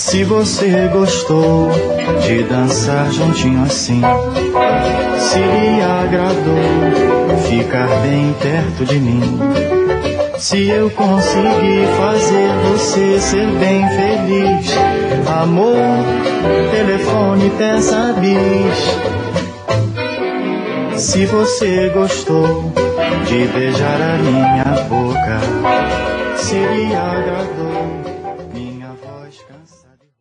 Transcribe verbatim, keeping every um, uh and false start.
Se você gostou de dançar juntinho assim, se lhe agradou ficar bem perto de mim, se eu conseguir fazer você ser bem feliz, amor, telefone, peça bis. Se você gostou de beijar a minha boca, se lhe agradou